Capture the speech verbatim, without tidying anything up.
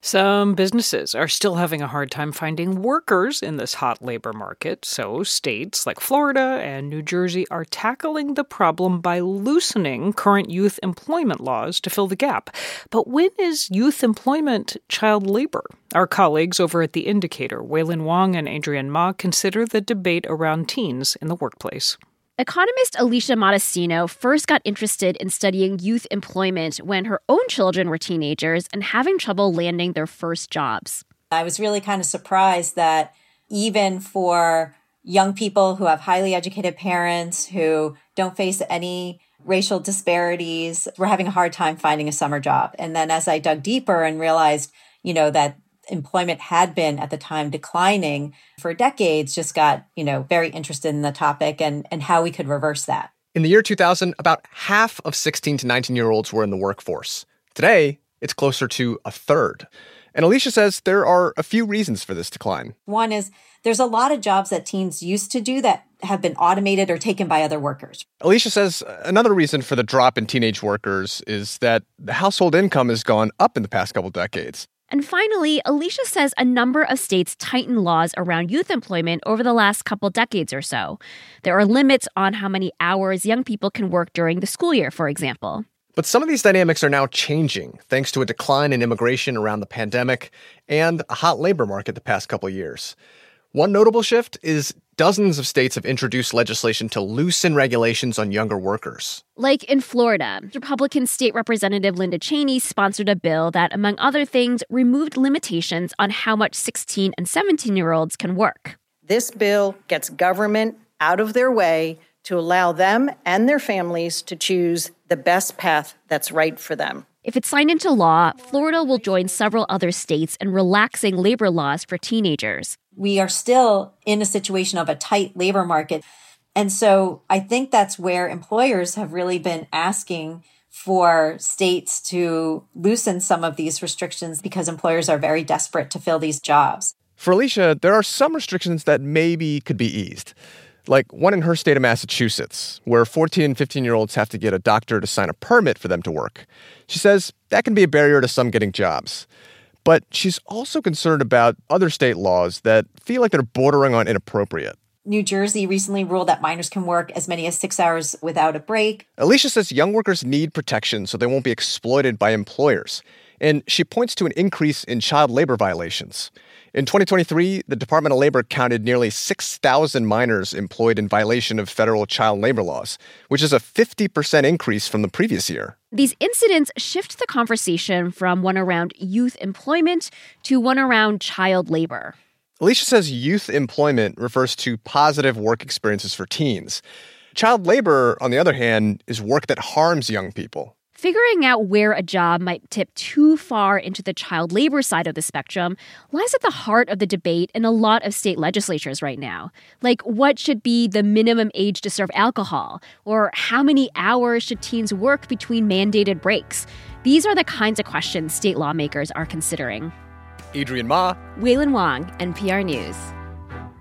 Some businesses are still having a hard time finding workers in this hot labor market, so states like Florida and New Jersey are tackling the problem by loosening current youth employment laws to fill the gap. But when is youth employment child labor? Our colleagues over at The Indicator, Wailin Wong and Adrienne Ma, consider the debate around teens in the workplace. Economist Alicia Modestino first got interested in studying youth employment when her own children were teenagers and having trouble landing their first jobs. I was really kind of surprised that even for young people who have highly educated parents who don't face any racial disparities, we're having a hard time finding a summer job. And then as I dug deeper and realized, you know, that employment had been at the time declining for decades, just got, you know, very interested in the topic and, and how we could reverse that. In the year two thousand, about half of sixteen to nineteen-year-olds were in the workforce. Today, it's closer to a third. And Alicia says there are a few reasons for this decline. One is there's a lot of jobs that teens used to do that have been automated or taken by other workers. Alicia says another reason for the drop in teenage workers is that the household income has gone up in the past couple decades. And finally, Alicia says a number of states tightened laws around youth employment over the last couple decades or so. There are limits on how many hours young people can work during the school year, for example. But some of these dynamics are now changing thanks to a decline in immigration around the pandemic and a hot labor market the past couple years. One notable shift is dozens of states have introduced legislation to loosen regulations on younger workers. Like in Florida, Republican State Representative Linda Cheney sponsored a bill that, among other things, removed limitations on how much sixteen and seventeen-year-olds can work. This bill gets government out of their way to allow them and their families to choose the best path that's right for them. If it's signed into law, Florida will join several other states in relaxing labor laws for teenagers. We are still in a situation of a tight labor market. And so I think that's where employers have really been asking for states to loosen some of these restrictions because employers are very desperate to fill these jobs. For Alicia, there are some restrictions that maybe could be eased. Like one in her state of Massachusetts, where fourteen and fifteen-year-olds have to get a doctor to sign a permit for them to work. She says that can be a barrier to some getting jobs. But she's also concerned about other state laws that feel like they're bordering on inappropriate. New Jersey recently ruled that minors can work as many as six hours without a break. Alicia says young workers need protection so they won't be exploited by employers. And she points to an increase in child labor violations. In twenty twenty-three, the Department of Labor counted nearly six thousand minors employed in violation of federal child labor laws, which is a fifty percent increase from the previous year. These incidents shift the conversation from one around youth employment to one around child labor. Alicia says youth employment refers to positive work experiences for teens. Child labor, on the other hand, is work that harms young people. Figuring out where a job might tip too far into the child labor side of the spectrum lies at the heart of the debate in a lot of state legislatures right now. Like, what should be the minimum age to serve alcohol? Or how many hours should teens work between mandated breaks? These are the kinds of questions state lawmakers are considering. Adrienne Ma, Wailin Wong, N P R News.